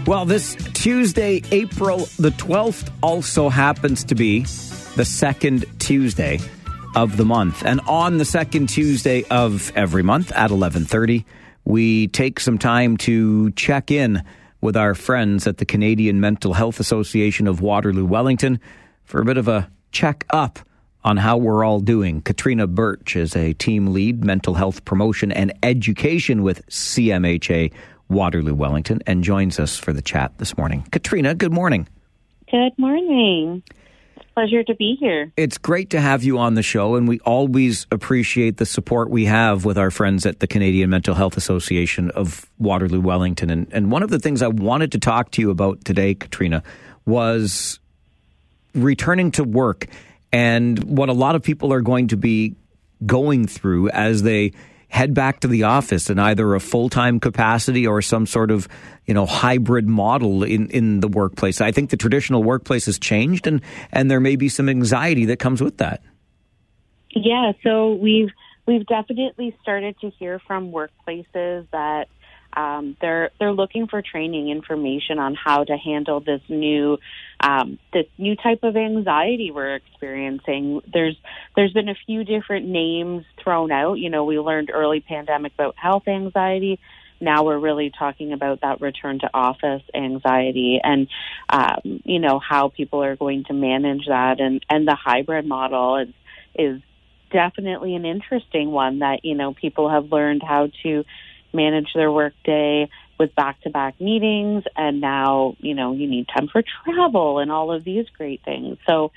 Well, this Tuesday, April the 12th, also happens to be the second Tuesday of the month. And on the second Tuesday of every month at 11:30, we take some time to check in with our friends at the Canadian Mental Health Association of Waterloo Wellington for a bit of a check-up on how we're all doing. Katrina Birch is a team lead, mental health promotion and education with CMHA Waterloo Wellington, and joins us for the chat this morning. Katrina, good morning. Good morning. It's a pleasure to be here. It's great to have you on the show, and we always appreciate the support we have with our friends at the Canadian Mental Health Association of Waterloo Wellington. And one of the things I wanted to talk to you about today, Katrina, was returning to work and what a lot of people are going to be going through as they head back to the office in either a full-time capacity or some sort of, hybrid model in the workplace. I think the traditional workplace has changed, and there may be some anxiety that comes with that. Yeah, so we've definitely started to hear from workplaces that they're looking for training information on how to handle this new type of anxiety we're experiencing. There's been a few different names thrown out. We learned early pandemic about health anxiety. Now we're really talking about that return to office anxiety and, how people are going to manage that. And the hybrid model is definitely an interesting one that, people have learned how to manage their workday with back-to-back meetings, and now, you need time for travel and all of these great things. So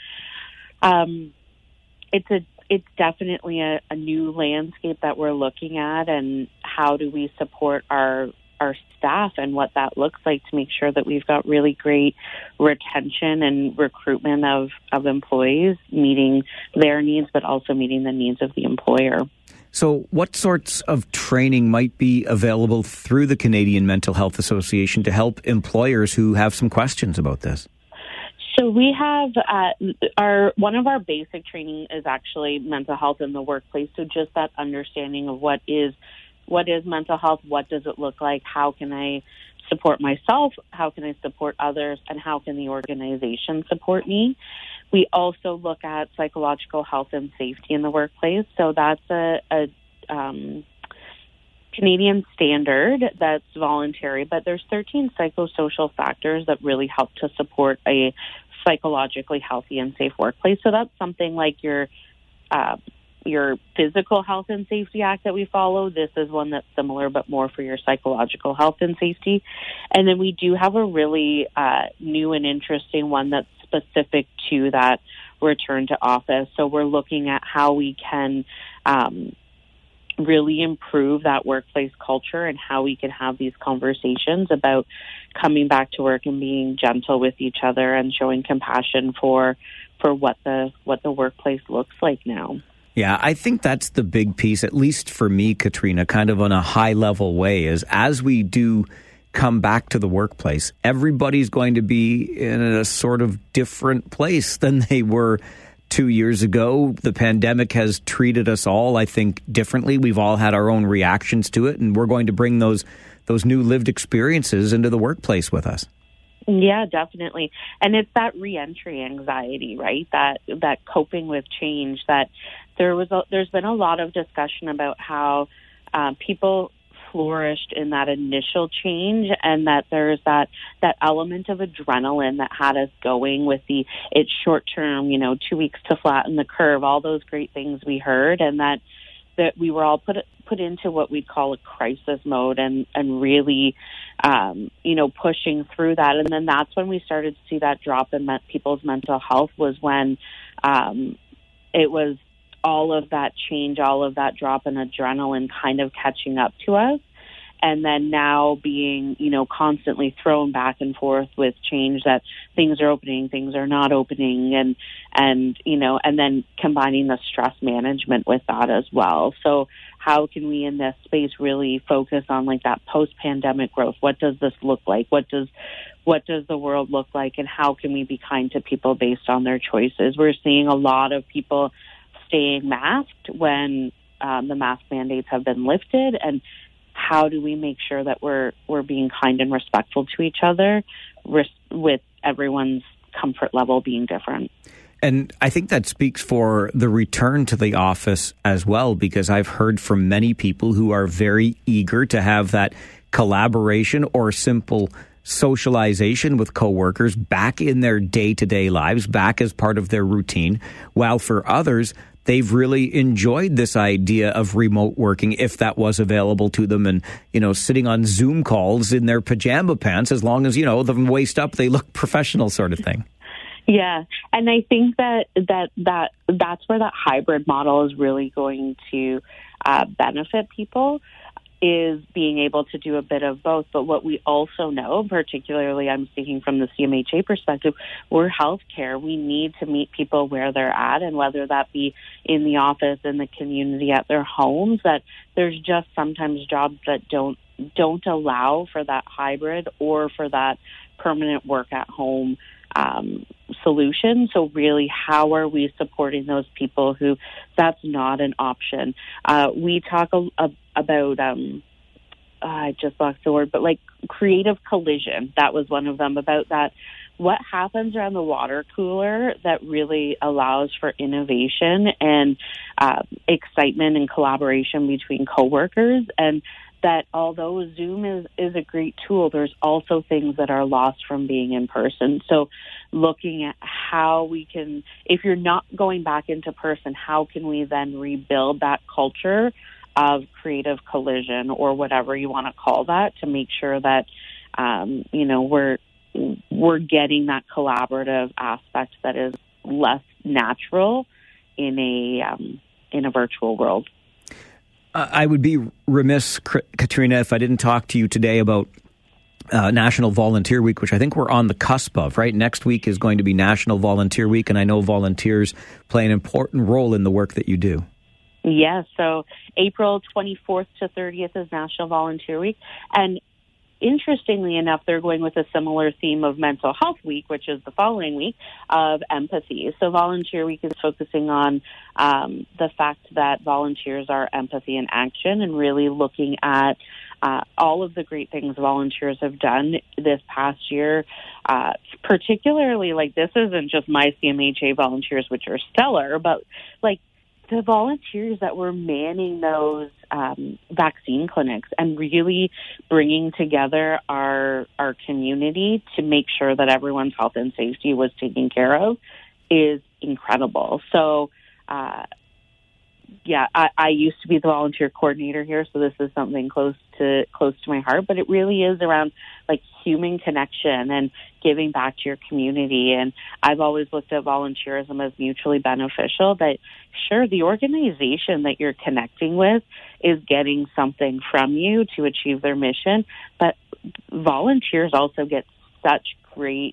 it's definitely a new landscape that we're looking at, and how do we support our staff and what that looks like to make sure that we've got really great retention and recruitment of employees, meeting their needs, but also meeting the needs of the employer. So what sorts of training might be available through the Canadian Mental Health Association to help employers who have some questions about this? So we have one of our basic training is actually mental health in the workplace. So just that understanding of what is mental health, what does it look like, how can I support myself, how can I support others, and how can the organization support me. We also look at psychological health and safety in the workplace. So that's a Canadian standard that's voluntary, but there's 13 psychosocial factors that really help to support a psychologically healthy and safe workplace. So that's something like your physical health and safety act that we follow. This is one that's similar, but more for your psychological health and safety. And then we do have a really new and interesting one that's specific to that return to office. So we're looking at how we can really improve that workplace culture and how we can have these conversations about coming back to work and being gentle with each other and showing compassion for what the workplace looks like now. Yeah, I think that's the big piece, at least for me, Katrina, kind of on a high level way, is as we do come back to the workplace, everybody's going to be in a sort of different place than they were 2 years ago. The pandemic has treated us all, I think, differently. We've all had our own reactions to it, and we're going to bring those new lived experiences into the workplace with us. Yeah, definitely. And it's that reentry anxiety, right? That coping with change. That there's been a lot of discussion about how people flourished in that initial change, and that there's that element of adrenaline that had us going with it's short term, 2 weeks to flatten the curve, all those great things we heard, and that we were all put into what we'd call a crisis mode and really pushing through that. And then that's when we started to see that drop in people's mental health, was when it was all of that change, all of that drop in adrenaline kind of catching up to us. And then now being, constantly thrown back and forth with change, that things are opening, things are not opening, and then combining the stress management with that as well. So how can we in this space really focus on like that post-pandemic growth? What does this look like? What does the world look like? And how can we be kind to people based on their choices? We're seeing a lot of people staying masked when the mask mandates have been lifted, and how do we make sure that we're being kind and respectful to each other, with everyone's comfort level being different. And I think that speaks for the return to the office as well, because I've heard from many people who are very eager to have that collaboration or simple socialization with coworkers back in their day-to-day lives, back as part of their routine, while for others, they've really enjoyed this idea of remote working, if that was available to them, and, sitting on Zoom calls in their pajama pants, as long as, the waist up, they look professional sort of thing. Yeah, and I think that's where that hybrid model is really going to benefit people, is being able to do a bit of both. But what we also know, particularly I'm speaking from the CMHA perspective, we're healthcare. We need to meet people where they're at, and whether that be in the office, in the community, at their homes, that there's just sometimes jobs that don't allow for that hybrid or for that permanent work at home solution. So really, how are we supporting those people who that's not an option? We talk about, I just lost the word, but like creative collision. That was one of them, about that. What happens around the water cooler that really allows for innovation and excitement and collaboration between coworkers, and that although Zoom is a great tool, there's also things that are lost from being in person. So looking at how we can, if you're not going back into person, how can we then rebuild that culture of creative collision, or whatever you want to call that, to make sure that, we're getting that collaborative aspect that is less natural in a virtual world. I would be remiss, Katrina, if I didn't talk to you today about National Volunteer Week, which I think we're on the cusp of, right? Next week is going to be National Volunteer Week, and I know volunteers play an important role in the work that you do. Yes, so April 24th to 30th is National Volunteer Week, and interestingly enough, they're going with a similar theme of Mental Health Week, which is the following week, of empathy. So Volunteer Week is focusing on the fact that volunteers are empathy in action, and really looking at all of the great things volunteers have done this past year. Particularly, like, this isn't just my CMHA volunteers, which are stellar, but like the volunteers that were manning those vaccine clinics and really bringing together our community to make sure that everyone's health and safety was taken care of is incredible. So, I used to be the volunteer coordinator here, so this is something close to my heart. But it really is around like human connection and giving back to your community. And I've always looked at volunteerism as mutually beneficial. That sure, the organization that you're connecting with is getting something from you to achieve their mission, but volunteers also get such great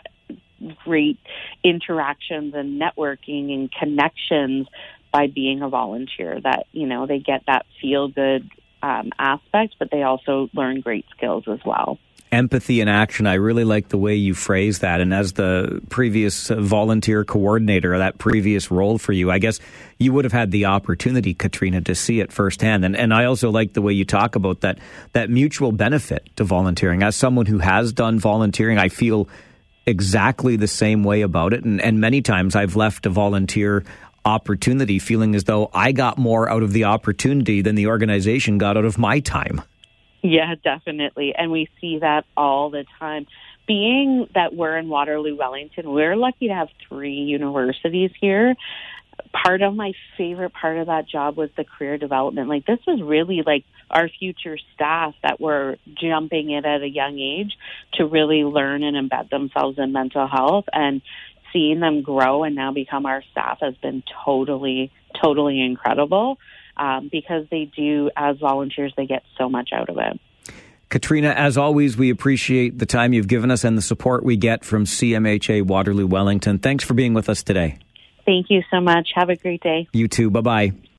interactions and networking and connections by being a volunteer, that, they get that feel-good aspect, but they also learn great skills as well. Empathy in action. I really like the way you phrase that. And as the previous volunteer coordinator, that previous role for you, I guess you would have had the opportunity, Katrina, to see it firsthand. And I also like the way you talk about that mutual benefit to volunteering. As someone who has done volunteering, I feel exactly the same way about it. And many times I've left a volunteer opportunity feeling as though I got more out of the opportunity than the organization got out of my time. Yeah, definitely. And we see that all the time. Being that we're in Waterloo, Wellington, we're lucky to have 3 universities here. Part of my favorite part of that job was the career development. Like, this was really like our future staff that were jumping in at a young age to really learn and embed themselves in mental health, and seeing them grow and now become our staff has been totally incredible, because they do, as volunteers, they get so much out of it. Katrina, as always, we appreciate the time you've given us and the support we get from CMHA Waterloo Wellington. Thanks for being with us today. Thank you so much. Have a great day. You too. Bye-bye.